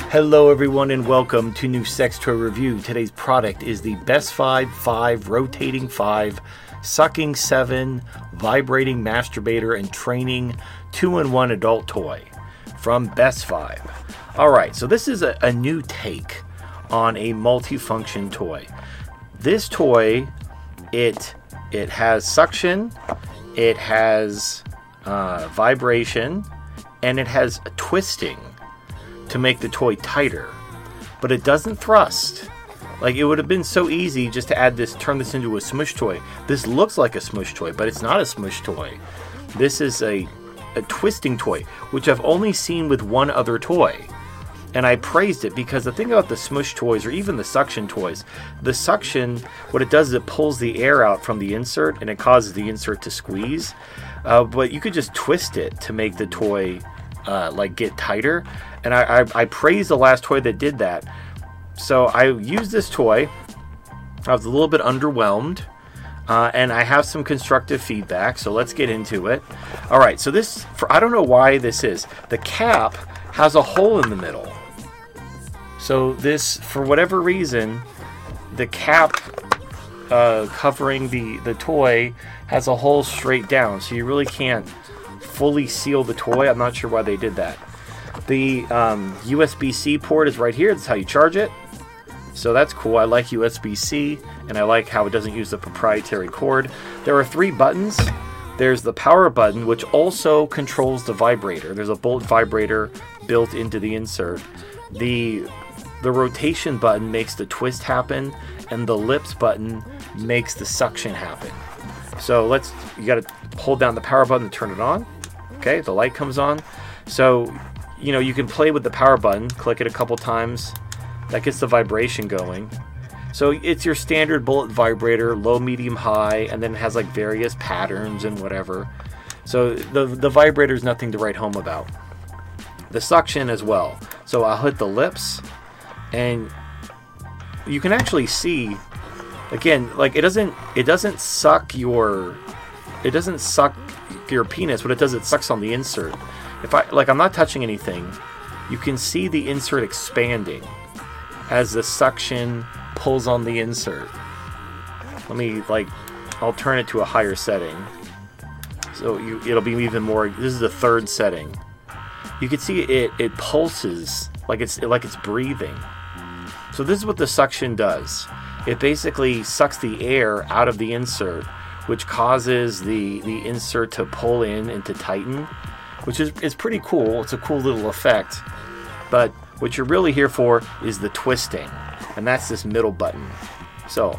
Hello everyone and welcome to New Sex Toy Review. Today's product is the Best Vibe 5 Rotating 5 Sucking 7 Vibrating Masturbator and Training 2-in-1 Adult Toy from Best Vibe. Alright, so this is a new take on a multifunction toy. This toy, it has suction, it has vibration, and it has a twisting to make the toy tighter, but it doesn't thrust. Like, it would have been so easy just to add this, turn this into a smush toy. This looks like a smush toy, but it's not a smush toy. This is a twisting toy, which I've only seen with one other toy. And I praised it because the thing about the smush toys, or even the suction toys, the suction, what it does is it pulls the air out from the insert and it causes the insert to squeeze. But you could just twist it to make the toy get tighter. And I praised the last toy that did that. So I used this toy. I was a little bit underwhelmed. And I have some constructive feedback. So let's get into it. Alright, so this, I don't know why this is. The cap has a hole in the middle. So this, for whatever reason, the cap covering the toy has a hole straight down. So you really can't fully seal the toy. I'm not sure why they did that. The USB-C port is right here. That's how you charge it. So that's cool. I like USB-C, and I like how it doesn't use the proprietary cord. There are 3 buttons. There's the power button, which also controls the vibrator. There's a bolt vibrator built into the insert. The rotation button makes the twist happen, and the lips button makes the suction happen. So you got to hold down the power button to turn it on. Okay, the light comes on. So, you can play with the power button, click it a couple times. That gets the vibration going. So it's your standard bullet vibrator, low, medium, high, and then it has like various patterns and whatever. So the vibrator is nothing to write home about. The suction as well. So I'll hit the lips, and you can actually see, again, like it doesn't suck your penis. What it does, it sucks on the insert. I'm not touching anything, you can see the insert expanding as the suction pulls on the insert. I'll turn it to a higher setting. So it'll be even more. This is the 3rd setting. You can see it pulses like it's breathing. So this is what the suction does. It basically sucks the air out of the insert, which causes the insert to pull in and to tighten, which is pretty cool. It's a cool little effect. But what you're really here for is the twisting, and that's this middle button. So,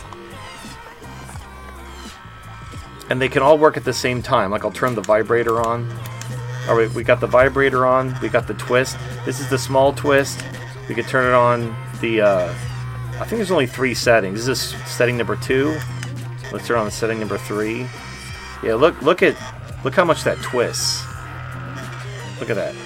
and they can all work at the same time. Like, I'll turn the vibrator on. All right, we got the vibrator on. We got the twist. This is the small twist. We can turn it on. I think there's only 3 settings. This is setting number 2. Let's turn on the setting number 3. Yeah, look how much that twists. Look at that.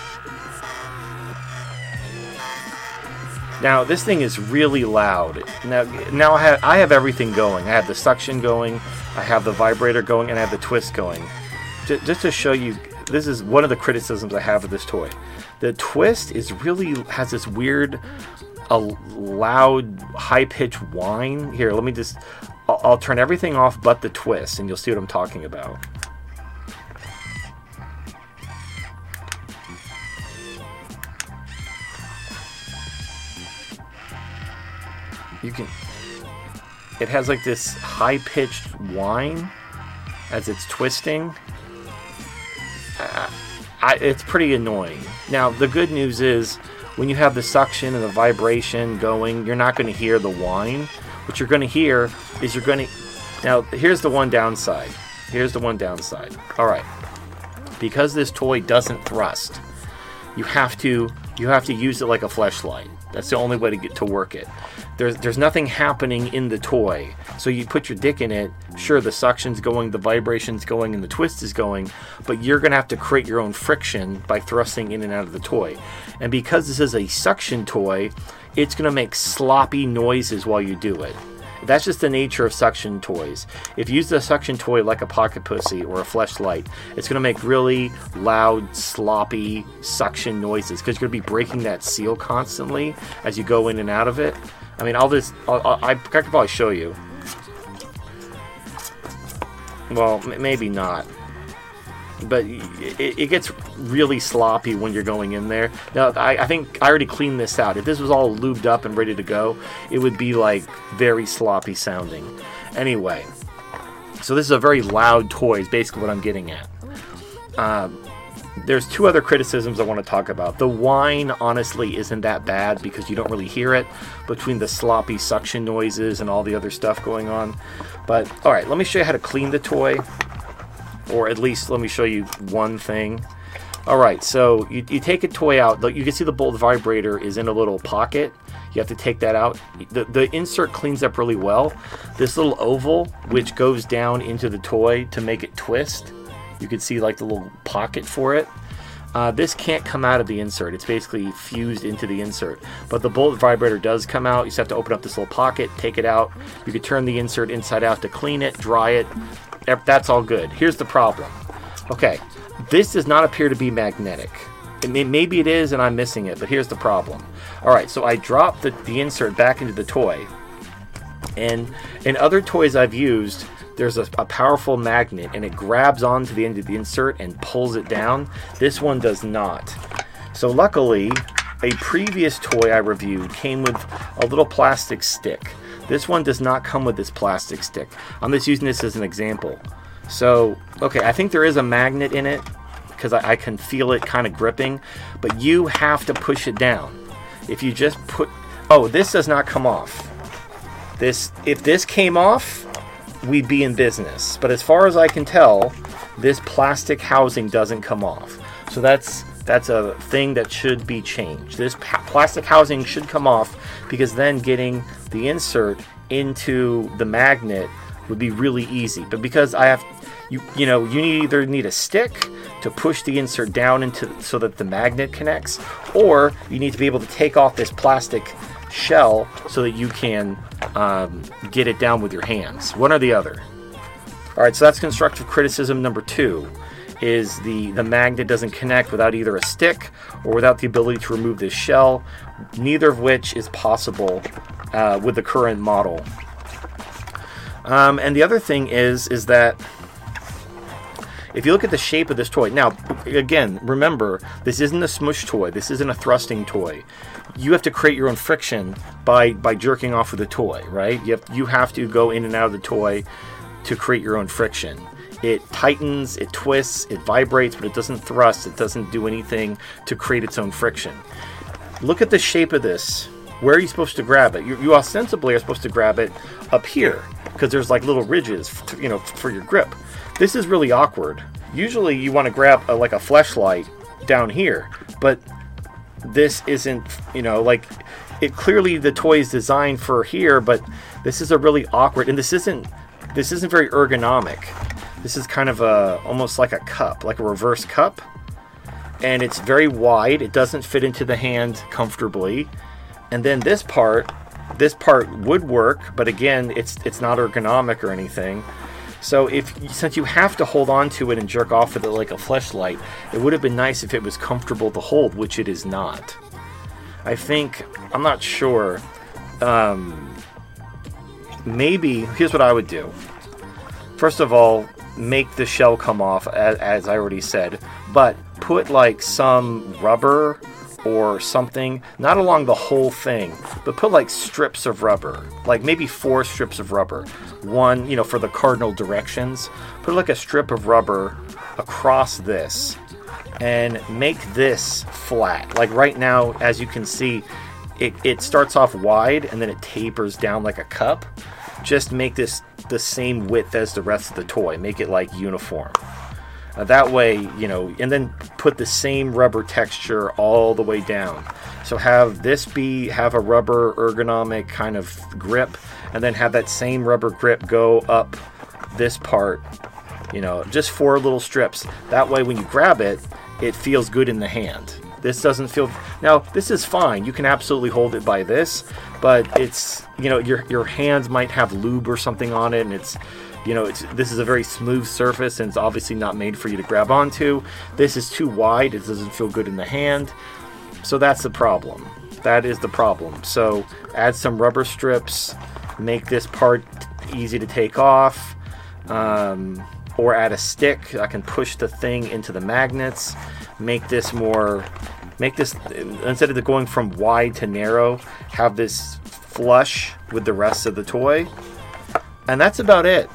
Now this thing is really loud. Now I have everything going. I have the suction going, I have the vibrator going, and I have the twist going. Just to show you, this is one of the criticisms I have of this toy. The twist has this weird, loud, high-pitched whine. Here, let me just. I'll turn everything off but the twist, and you'll see what I'm talking about. It has like this high-pitched whine as it's twisting. It's pretty annoying. Now, the good news is, when you have the suction and the vibration going, you're not going to hear the whine. What you're going to hear is now, here's the one downside. Alright. Because this toy doesn't thrust, you have to use it like a fleshlight. That's the only way to work it. There's nothing happening in the toy. So you put your dick in it, sure, the suction's going, the vibration's going, and the twist is going, but you're going to have to create your own friction by thrusting in and out of the toy. And because this is a suction toy, it's going to make sloppy noises while you do it. That's just the nature of suction toys. If you use a suction toy like a Pocket Pussy or a Fleshlight, it's going to make really loud, sloppy suction noises because you're going to be breaking that seal constantly as you go in and out of it. I mean, I could probably show you. Well, maybe not. But it gets really sloppy when you're going in there. Now, I think I already cleaned this out. If this was all lubed up and ready to go, it would be like very sloppy sounding. Anyway, so this is a very loud toy is basically what I'm getting at. There's two other criticisms I want to talk about. The whine, honestly, isn't that bad because you don't really hear it between the sloppy suction noises and all the other stuff going on. But, alright, let me show you how to clean the toy. Or at least let me show you one thing. Alright, so you take a toy out. You can see the bolt vibrator is in a little pocket. You have to take that out. The insert cleans up really well. This little oval, which goes down into the toy to make it twist. You can see like the little pocket for it. This can't come out of the insert. It's basically fused into the insert. But the bolt vibrator does come out. You just have to open up this little pocket, take it out. You can turn the insert inside out to clean it, dry it. That's all good. Here's the problem. Okay, this does not appear to be magnetic. Maybe it is and I'm missing it, but here's the problem. Alright, so I dropped the insert back into the toy. And in other toys I've used, there's a powerful magnet and it grabs onto the end of the insert and pulls it down. This one does not. So luckily, a previous toy I reviewed came with a little plastic stick. This one does not come with this plastic stick. I'm just using this as an example. So, okay, I think there is a magnet in it because I can feel it kind of gripping, but you have to push it down. If you just put... Oh, this does not come off. If this came off, we'd be in business. But as far as I can tell, this plastic housing doesn't come off. So that's a thing that should be changed. This plastic housing should come off because then getting the insert into the magnet would be really easy. But because you either need a stick to push the insert down into so that the magnet connects, or you need to be able to take off this plastic shell so that you can get it down with your hands. One or the other. All right, so that's constructive criticism number 2. Is the magnet doesn't connect without either a stick or without the ability to remove this shell, neither of which is possible with the current model. And the other thing is that if you look at the shape of this toy, now again, remember, this isn't a smush toy, this isn't a thrusting toy. You have to create your own friction by jerking off with the toy, right? You have to go in and out of the toy to create your own friction. It tightens, it twists, it vibrates, but it doesn't thrust. It doesn't do anything to create its own friction. Look at the shape of this. Where are you supposed to grab it? You ostensibly are supposed to grab it up here because there's like little ridges, for your grip. This is really awkward. Usually you want to grab like a Fleshlight down here, but this isn't, it clearly the toy is designed for here, but this is a really awkward, and this isn't very ergonomic. This is kind of almost like a cup, like a reverse cup. And it's very wide. It doesn't fit into the hand comfortably. And then this part would work, but again, it's not ergonomic or anything. So since you have to hold on to it and jerk off with it like a Fleshlight, it would have been nice if it was comfortable to hold, which it is not. I'm not sure. Maybe, here's what I would do. First of all, make the shell come off, as I already said, but put like some rubber or something, not along the whole thing, but put like strips of rubber, like maybe 4 strips of rubber. One, for the cardinal directions. Put like a strip of rubber across this and make this flat. Like right now, as you can see, it starts off wide and then it tapers down like a cup. Just make this the same width as the rest of the toy. Make it like uniform. That way, and then put the same rubber texture all the way down. So have a rubber ergonomic kind of grip, and then have that same rubber grip go up this part, just 4 little strips. That way when you grab it, it feels good in the hand. This doesn't feel... Now, this is fine. You can absolutely hold it by this, but it's, you know, your hands might have lube or something on it, and it's, you know, this is a very smooth surface, and it's obviously not made for you to grab onto. This is too wide. It doesn't feel good in the hand. So that's the problem. That is the problem. So add some rubber strips, make this part easy to take off, or add a stick. I can push the thing into the magnets, make this, instead of going from wide to narrow, have this flush with the rest of the toy. And that's about it.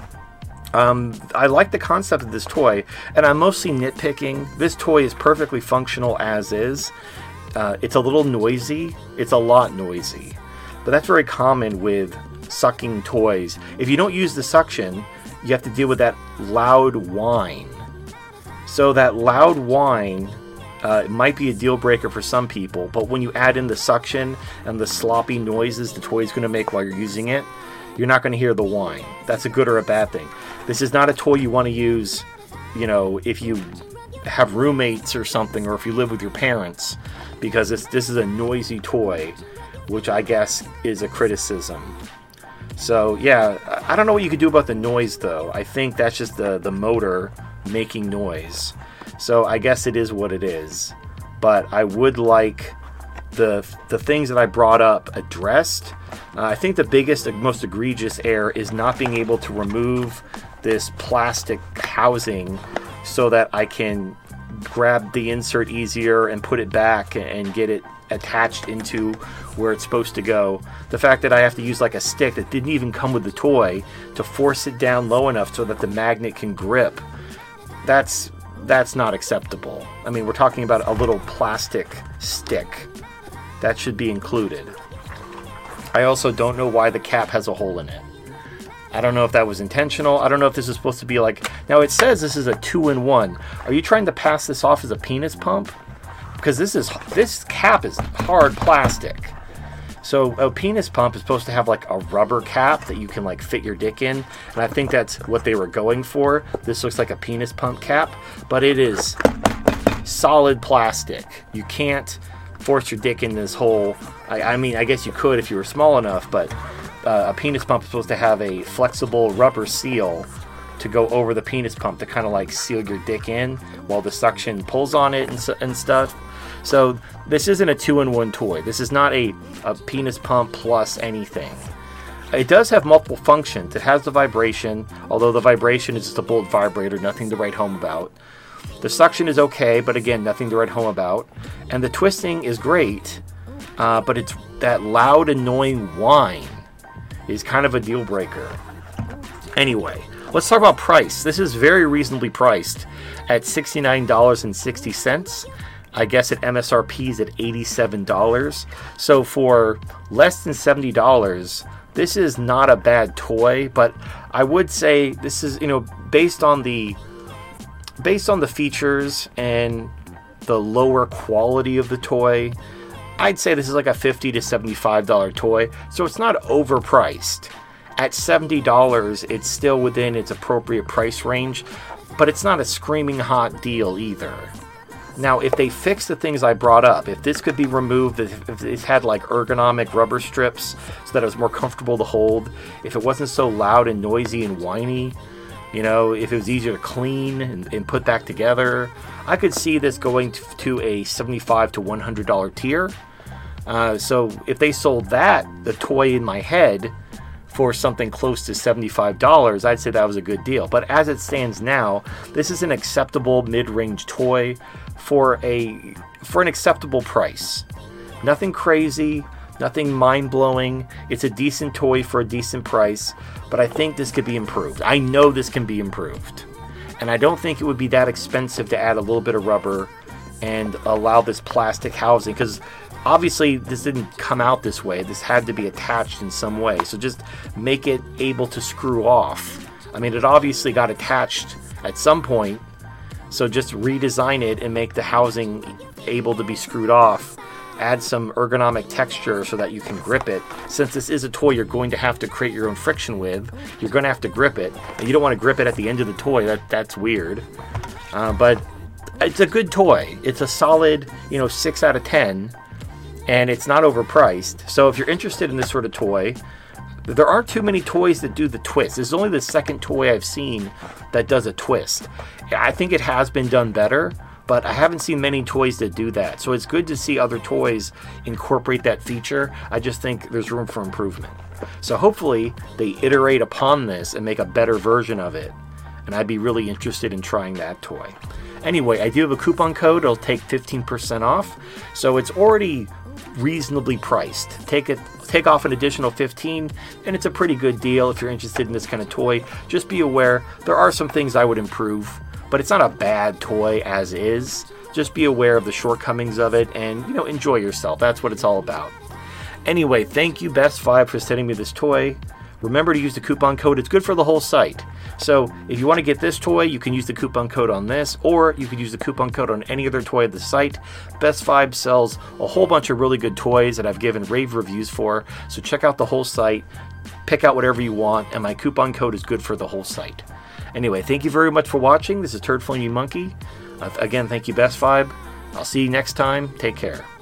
I like the concept of this toy, and I'm mostly nitpicking. This toy is perfectly functional as is. It's a little noisy. It's a lot noisy. But that's very common with sucking toys. If you don't use the suction, you have to deal with that loud whine. So that loud whine might be a deal breaker for some people, but when you add in the suction and the sloppy noises the toy is going to make while you're using it, you're not going to hear the whine. That's a good or a bad thing. This is not a toy you want to use, you know, if you have roommates or something, or if you live with your parents, because this is a noisy toy, which I guess is a criticism. So yeah, I don't know what you could do about the noise though. I think that's just the motor making noise. So I guess it is what it is. But I would like the things that I brought up addressed. I think the biggest and most egregious error is not being able to remove this plastic housing so that I can grab the insert easier and put it back and get it attached into where it's supposed to go. The fact that I have to use like a stick that didn't even come with the toy to force it down low enough so that the magnet can grip, that's not acceptable. I mean, we're talking about a little plastic stick. That should be included. I also don't know why the cap has a hole in it. I don't know if that was intentional. I don't know if this is supposed to be like... Now, it says this is a 2-in-1. Are you trying to pass this off as a penis pump? Because this cap is hard plastic. So a penis pump is supposed to have like a rubber cap that you can like fit your dick in. And I think that's what they were going for. This looks like a penis pump cap, but it is solid plastic. You can't force your dick in this hole. I mean, I guess you could if you were small enough, but a penis pump is supposed to have a flexible rubber seal to go over the penis pump to kind of like seal your dick in while the suction pulls on it and stuff. So this isn't a 2-in-1 toy. This is not a penis pump plus anything. It does have multiple functions. It has the vibration, although the vibration is just a bullet vibrator, nothing to write home about. The suction is okay, but again, nothing to write home about. And the twisting is great, but it's that loud, annoying whine is kind of a deal breaker. Anyway, let's talk about price. This is very reasonably priced at $69.60. I guess at MSRP is at $87. So for less than $70, this is not a bad toy, but I would say this is, you know, based on the features and the lower quality of the toy, I'd say this is like a $50 to $75 toy. So it's not overpriced. At $70, it's still within its appropriate price range, but it's not a screaming hot deal either. Now, if they fix the things I brought up, if this could be removed, if it had like ergonomic rubber strips so that it was more comfortable to hold, if it wasn't so loud and noisy and whiny, you know, if it was easier to clean and put back together, I could see this going to a $75 to $100 tier. So if they sold that, the toy in my head, for something close to $75, I'd say that was a good deal. But as it stands now, this is an acceptable mid-range toy for an acceptable price. Nothing crazy, nothing mind-blowing. It's a decent toy for a decent price, but I think this could be improved. I know this can be improved. And I don't think it would be that expensive to add a little bit of rubber and allow this plastic housing, because obviously this didn't come out this way. This had to be attached in some way. So just make it able to screw off. I mean, it obviously got attached at some point. So just redesign it and make the housing able to be screwed off. Add some ergonomic texture so that you can grip it. Since this is a toy you're going to have to create your own friction with, you're going to have to grip it. And you don't want to grip it at the end of the toy. That's weird. But It's a good toy. It's a solid, 6 out of 10, and it's not overpriced. So if you're interested in this sort of toy, there aren't too many toys that do the twist. This is only the second toy I've seen that does a twist. I think it has been done better, but I haven't seen many toys that do that. So it's good to see other toys incorporate that feature. I just think there's room for improvement. So hopefully they iterate upon this and make a better version of it. And I'd be really interested in trying that toy. Anyway, I do have a coupon code. It'll take 15% off. So it's already reasonably priced. Take off an additional 15, and it's a pretty good deal if you're interested in this kind of toy. Just be aware, there are some things I would improve, but it's not a bad toy as is. Just be aware of the shortcomings of it and, enjoy yourself. That's what it's all about. Anyway, thank you Best Five for sending me this toy. Remember to use the coupon code. It's good for the whole site. So if you want to get this toy, you can use the coupon code on this, or you could use the coupon code on any other toy at the site. Best Five sells a whole bunch of really good toys that I've given rave reviews for. So check out the whole site, pick out whatever you want, and my coupon code is good for the whole site. Anyway, thank you very much for watching. This is Turd Flaming Monkey. Again, thank you Best Five. I'll see you next time. Take care.